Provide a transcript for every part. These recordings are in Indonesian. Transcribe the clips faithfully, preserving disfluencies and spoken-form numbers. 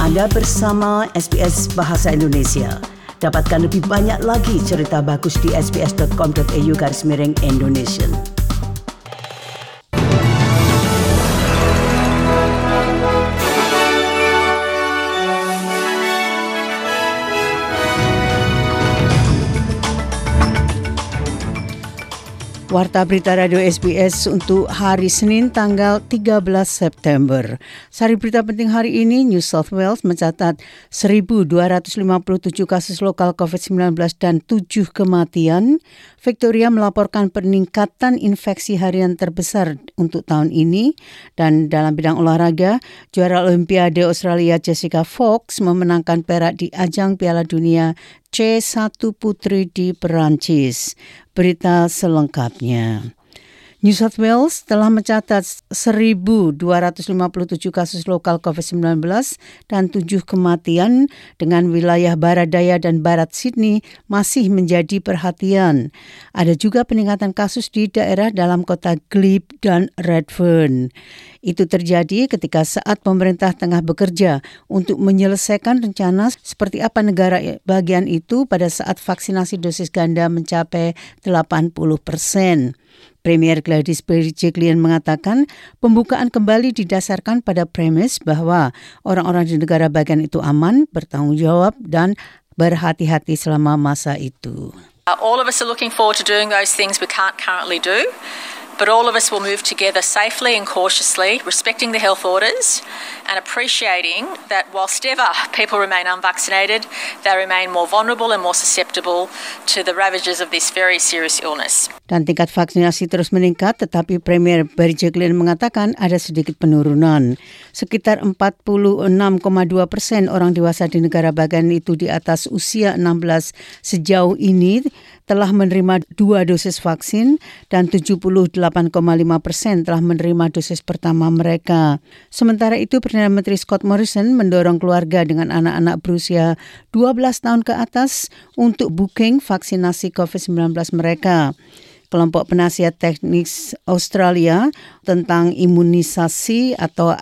Anda bersama S B S Bahasa Indonesia. Dapatkan lebih banyak lagi cerita bagus di sbs.com.au garis miring Indonesian. Warta Berita Radio S B S untuk hari Senin tanggal tiga belas September. Sari berita penting hari ini, New South Wales mencatat seribu dua ratus lima puluh tujuh kasus lokal covid sembilan belas dan tujuh kematian. Victoria melaporkan peningkatan infeksi harian terbesar untuk tahun ini. Dan dalam bidang olahraga, juara Olimpiade Australia Jessica Fox memenangkan perak di ajang Piala Dunia C satu Putri di Perancis. Berita selengkapnya. New South Wales telah mencatat seribu dua ratus lima puluh tujuh kasus lokal covid sembilan belas dan tujuh kematian, dengan wilayah barat daya dan barat Sydney masih menjadi perhatian. Ada juga peningkatan kasus di daerah dalam kota Glebe dan Redfern. Itu terjadi ketika saat pemerintah tengah bekerja untuk menyelesaikan rencana seperti apa negara bagian itu pada saat vaksinasi dosis ganda mencapai delapan puluh persen. Premier Gladys Berejiklian mengatakan pembukaan kembali didasarkan pada premis bahwa orang-orang di negara bagian itu aman, bertanggung jawab dan berhati-hati selama masa itu. Uh, all of us are looking forward to doing those things we can't currently do. But all of us will move together safely and cautiously, respecting the health orders and appreciating that whilst ever people remain unvaccinated, they remain more vulnerable and more susceptible to the ravages of this very serious illness. Dan tingkat vaksinasi terus meningkat, tetapi Premier Berejiklian mengatakan ada sedikit penurunan. Sekitar empat puluh enam koma dua persen orang dewasa di negara bagian itu di atas usia enam belas sejauh ini telah menerima dua dosis vaksin dan tujuh puluh delapan koma lima persen telah menerima dosis pertama mereka. Sementara itu, Perdana Menteri Scott Morrison mendorong keluarga dengan anak-anak berusia dua belas tahun ke atas untuk booking vaksinasi covid sembilan belas mereka. Kelompok penasihat teknis Australia tentang imunisasi atau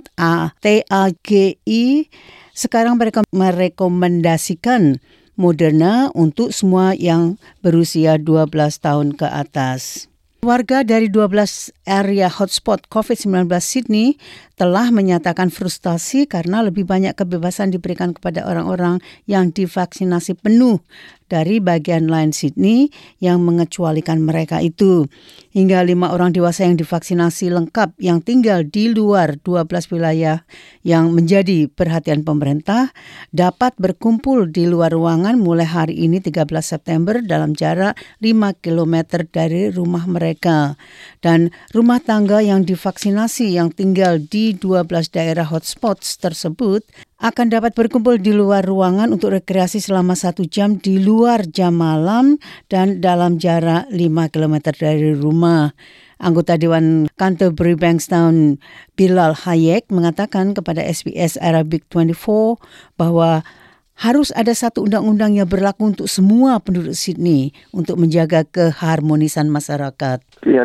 T A G I sekarang mereka merekomendasikan Moderna untuk semua yang berusia dua belas tahun ke atas. Warga dari dua belas area hotspot covid sembilan belas Sydney telah menyatakan frustasi karena lebih banyak kebebasan diberikan kepada orang-orang yang divaksinasi penuh dari bagian lain Sydney yang mengecualikan mereka itu. Hingga lima orang dewasa yang divaksinasi lengkap yang tinggal di luar dua belas wilayah yang menjadi perhatian pemerintah dapat berkumpul di luar ruangan mulai hari ini tiga belas September dalam jarak lima kilometer dari rumah mereka. Dan rumah tangga yang divaksinasi yang tinggal di dua belas daerah hotspots tersebut akan dapat berkumpul di luar ruangan untuk rekreasi selama satu jam di luar jam malam dan dalam jarak lima kilometer dari rumah. Anggota Dewan Canterbury Bankstown Bilal Hayek mengatakan kepada S B S Arabic dua puluh empat bahwa harus ada satu undang-undang yang berlaku untuk semua penduduk Sydney untuk menjaga keharmonisan masyarakat.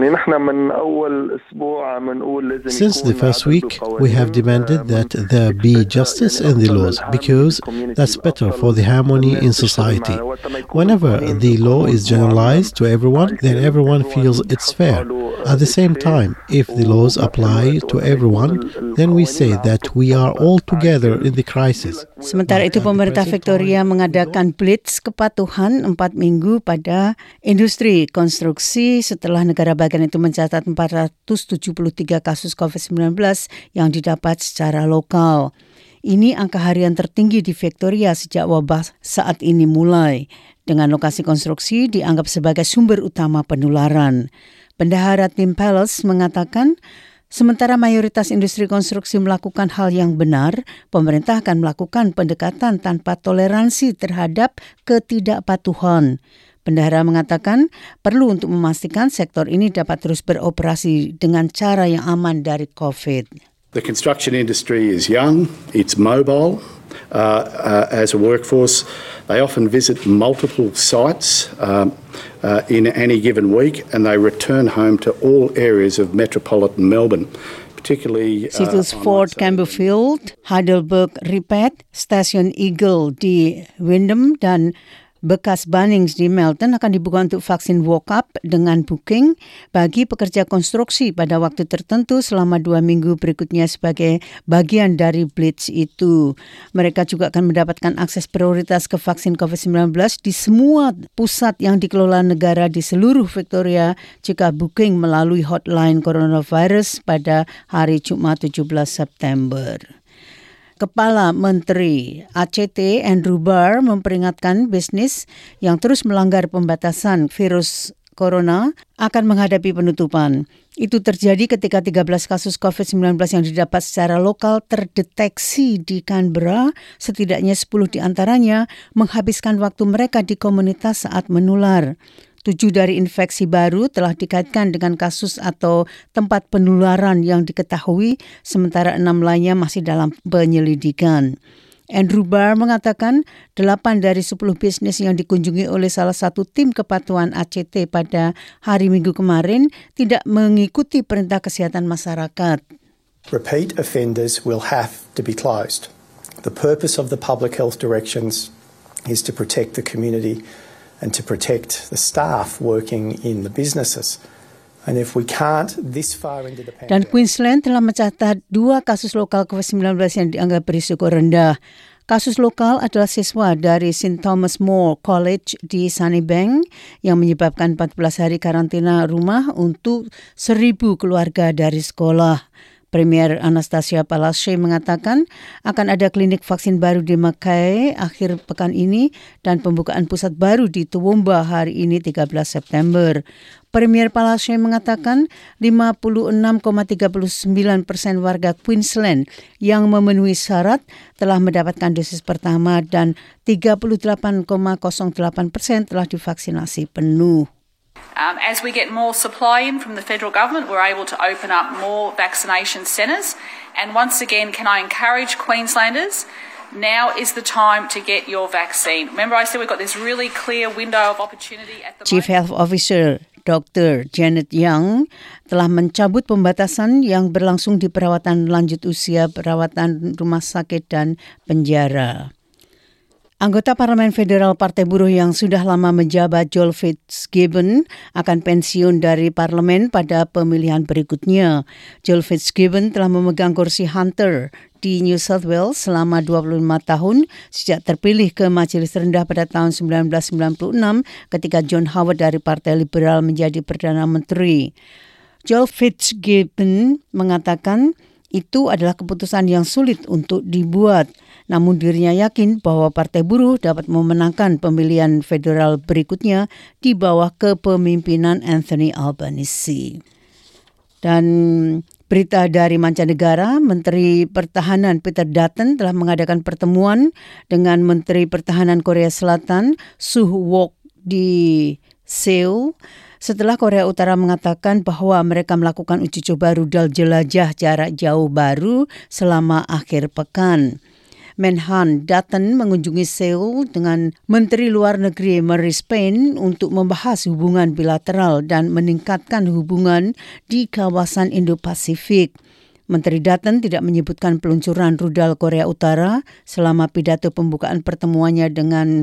Since the first week, we have demanded that there be justice in the laws because that's better for the harmony in society. Whenever the law is generalized to everyone, then everyone feels it's fair. At the same time, if the laws apply to everyone, then we say that we are all together in the crisis. Sementara itu, pemerintah Victoria mengadakan blitz kepatuhan empat minggu pada industri konstruksi setelah negara bagian itu mencatat empat ratus tujuh puluh tiga kasus covid sembilan belas yang didapat secara lokal. Ini angka harian tertinggi di Victoria sejak wabah saat ini mulai, dengan lokasi konstruksi dianggap sebagai sumber utama penularan. Bendahara Tim Palace mengatakan, sementara mayoritas industri konstruksi melakukan hal yang benar, pemerintah akan melakukan pendekatan tanpa toleransi terhadap ketidakpatuhan. Bendahara mengatakan perlu untuk memastikan sektor ini dapat terus beroperasi dengan cara yang aman dari COVID. The construction industry is young, it's mobile. Uh, uh, as a workforce, they often visit multiple sites um, uh, in any given week, and they return home to all areas of metropolitan Melbourne, particularly uh, Situs Fort Campbellfield, Heidelberg Ripet, Stasiun Eagle di Windham dan bekas Bunnings di Melton akan dibuka untuk vaksin walk-up dengan booking bagi pekerja konstruksi pada waktu tertentu selama dua minggu berikutnya sebagai bagian dari Blitz itu. Mereka juga akan mendapatkan akses prioritas ke vaksin covid sembilan belas di semua pusat yang dikelola negara di seluruh Victoria jika booking melalui hotline coronavirus pada hari Jumat tujuh belas September. Kepala Menteri A C T Andrew Barr memperingatkan bisnis yang terus melanggar pembatasan virus corona akan menghadapi penutupan. Itu terjadi ketika tiga belas kasus covid sembilan belas yang didapat secara lokal terdeteksi di Canberra, setidaknya sepuluh di antaranya menghabiskan waktu mereka di komunitas saat menular. Tujuh dari infeksi baru telah dikaitkan dengan kasus atau tempat penularan yang diketahui, sementara enam lainnya masih dalam penyelidikan. Andrew Barr mengatakan delapan dari sepuluh bisnis yang dikunjungi oleh salah satu tim kepatuhan A C T pada hari Minggu kemarin tidak mengikuti perintah kesehatan masyarakat. Repeat offenders will have to be closed. The purpose of the public health directions is to protect the community and to protect the staff working in the businesses. And if we can't this far into the pandemic... Dan Queensland telah mencatat dua kasus lokal covid sembilan belas yang dianggap berisiko rendah. Kasus lokal adalah siswa dari Saint Thomas More College di Sunnybank yang menyebabkan empat belas hari karantina rumah untuk seribu keluarga dari sekolah. Premier Anastasia Palaszczuk mengatakan akan ada klinik vaksin baru di Mackay akhir pekan ini dan pembukaan pusat baru di Toowoomba hari ini tiga belas September. Premier Palaszczuk mengatakan lima puluh enam koma tiga sembilan persen warga Queensland yang memenuhi syarat telah mendapatkan dosis pertama dan tiga puluh delapan koma nol delapan persen telah divaksinasi penuh. Um, as we get more supply in from the federal government, we're able to open up more vaccination centres. And once again, can I encourage Queenslanders, now is the time to get your vaccine. Remember I said we've got this really clear window of opportunity at the Chief moment. Health Officer Doctor Janet Young telah mencabut pembatasan yang berlangsung di perawatan lanjut usia, perawatan rumah sakit dan penjara. Anggota Parlemen Federal Partai Buruh yang sudah lama menjabat Joel Fitzgibbon akan pensiun dari parlemen pada pemilihan berikutnya. Joel Fitzgibbon telah memegang kursi Hunter di New South Wales selama dua puluh lima tahun sejak terpilih ke Majelis Rendah pada tahun sembilan belas sembilan puluh enam ketika John Howard dari Partai Liberal menjadi Perdana Menteri. Joel Fitzgibbon mengatakan itu adalah keputusan yang sulit untuk dibuat. Namun dirinya yakin bahwa Partai Buruh dapat memenangkan pemilihan federal berikutnya di bawah kepemimpinan Anthony Albanese. Dan berita dari mancanegara, Menteri Pertahanan Peter Dutton telah mengadakan pertemuan dengan Menteri Pertahanan Korea Selatan Suh Wok di Seoul setelah Korea Utara mengatakan bahwa mereka melakukan uji coba rudal jelajah jarak jauh baru selama akhir pekan. Menhan Dutton mengunjungi Seoul dengan Menteri Luar Negeri Marise Payne untuk membahas hubungan bilateral dan meningkatkan hubungan di kawasan Indo-Pasifik. Menteri Dutton tidak menyebutkan peluncuran rudal Korea Utara selama pidato pembukaan pertemuannya dengan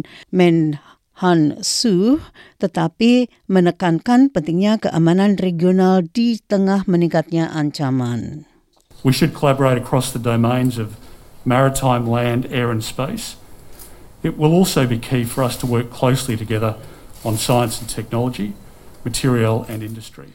Menhan Suh, tetapi menekankan pentingnya keamanan regional di tengah meningkatnya ancaman. We should collaborate across the domains of maritime, land, air and space. It will also be key for us to work closely together on science and technology, material and industry.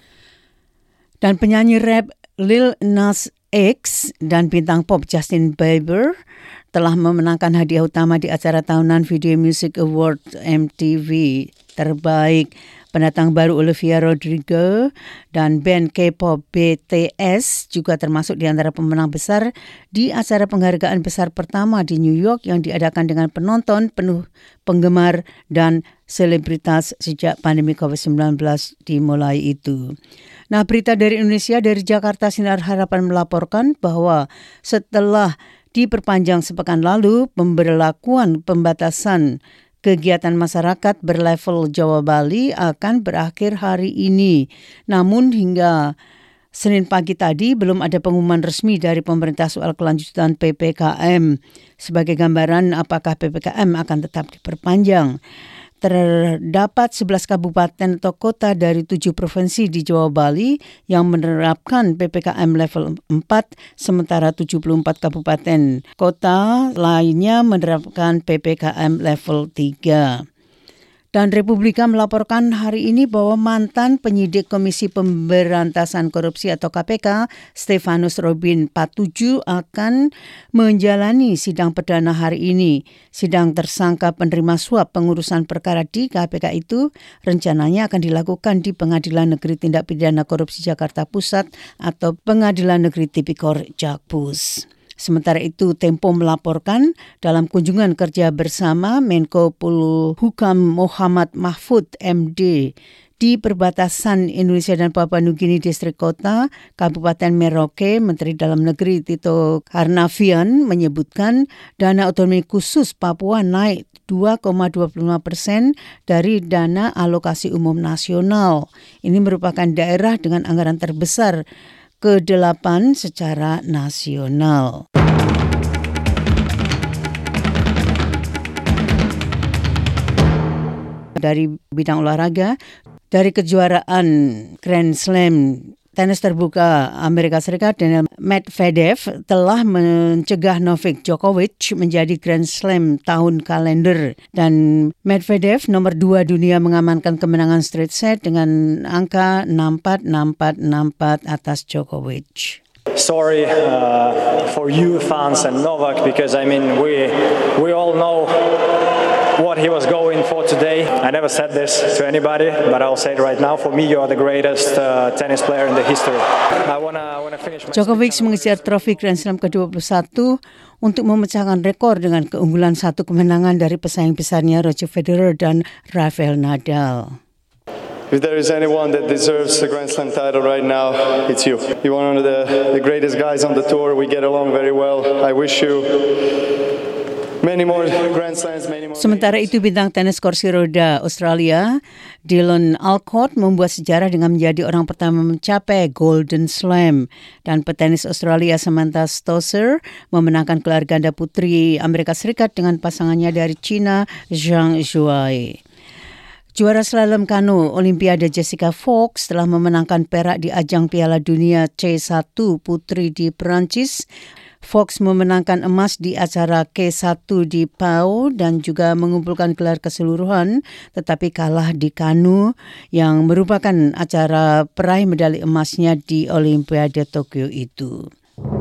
Dan penyanyi rap Lil Nas X dan bintang pop Justin Bieber telah memenangkan hadiah utama di acara tahunan Video Music Award M T V terbaik. Pendatang baru Olivia Rodrigo dan band K-pop B T S juga termasuk di antara pemenang besar di acara penghargaan besar pertama di New York yang diadakan dengan penonton penuh penggemar dan selebritas sejak pandemi covid sembilan belas dimulai itu. Nah, berita dari Indonesia dari Jakarta Sinar Harapan melaporkan bahwa setelah diperpanjang sepekan lalu, pemberlakuan pembatasan kegiatan masyarakat berlevel Jawa Bali akan berakhir hari ini. Namun hingga Senin pagi tadi belum ada pengumuman resmi dari pemerintah soal kelanjutan P P K M. Sebagai gambaran apakah P P K M akan tetap diperpanjang. Terdapat sebelas kabupaten atau kota dari tujuh provinsi di Jawa Bali yang menerapkan P P K M level empat, sementara tujuh puluh empat kabupaten kota lainnya menerapkan P P K M level tiga. Dan Republika melaporkan hari ini bahwa mantan penyidik Komisi Pemberantasan Korupsi atau K P K, Stefanus Robin Patuju akan menjalani sidang perdana hari ini. Sidang tersangka penerima suap pengurusan perkara di K P K itu rencananya akan dilakukan di Pengadilan Negeri Tindak Pidana Korupsi Jakarta Pusat atau Pengadilan Negeri Tipikor Jakpus. Sementara itu, Tempo melaporkan dalam kunjungan kerja bersama Menko Polhukam Muhammad Mahfud M D di perbatasan Indonesia dan Papua Nugini Distrik Kota, Kabupaten Merauke, Menteri Dalam Negeri Tito Karnavian menyebutkan dana otonomi khusus Papua naik dua koma dua puluh lima persen dari dana alokasi umum nasional. Ini merupakan daerah dengan anggaran terbesar kedelapan secara nasional. Dari bidang olahraga, dari kejuaraan Grand Slam tenis terbuka Amerika Serikat, Daniil Medvedev telah mencegah Novak Djokovic menjadi Grand Slam tahun kalender. Dan Medvedev nomor dua dunia mengamankan kemenangan straight set dengan angka enam empat, enam empat, enam empat atas Djokovic. Sorry uh, for you fans and Novak, because I mean we we all know what he was going for today. I never said this to anybody, but I'll say it right now. For me, you are the greatest uh, tennis player in the history. I wanna wanna finish. Djokovic mengejar trofi Grand Slam ke dua puluh satu untuk memecahkan rekor dengan keunggulan satu kemenangan dari pesaing besarnya Roger Federer dan Rafael Nadal. If there is anyone that deserves a Grand Slam title right now, it's you. You're one of the, the greatest guys on the tour. We get along very well. I wish you many more Grand Slams, many more. Sementara itu, bintang tenis kursi roda Australia, Dylan Alcott, membuat sejarah dengan menjadi orang pertama mencapai Golden Slam. Dan petenis Australia Samantha Stosur memenangkan gelar ganda putri Amerika Serikat dengan pasangannya dari China, Zhang Zhuai. Juara slalom kano Olimpiade Jessica Fox telah memenangkan perak di ajang Piala Dunia C satu Putri di Perancis. Fox memenangkan emas di acara K satu di Pau dan juga mengumpulkan gelar keseluruhan, tetapi kalah di kano yang merupakan acara peraih medali emasnya di Olimpiade Tokyo itu.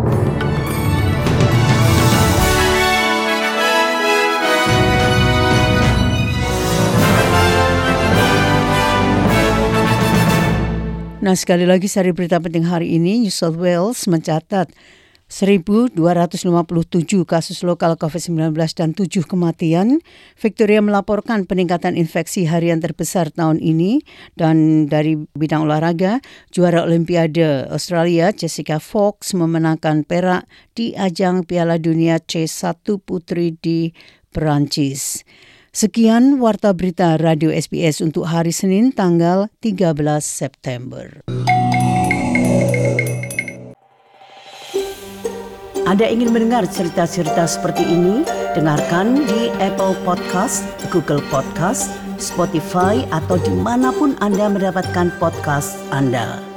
Nah, sekali lagi sari berita penting hari ini, New South Wales mencatat seribu dua ratus lima puluh tujuh kasus lokal covid sembilan belas dan tujuh kematian. Victoria melaporkan peningkatan infeksi harian terbesar tahun ini. Dan dari bidang olahraga, juara Olimpiade Australia Jessica Fox memenangkan perak di ajang Piala Dunia C satu Putri di Perancis. Sekian Warta Berita Radio S B S untuk hari Senin tanggal tiga belas September. Anda ingin mendengar cerita-cerita seperti ini? Dengarkan di Apple Podcast, Google Podcast, Spotify, atau dimanapun Anda mendapatkan podcast Anda.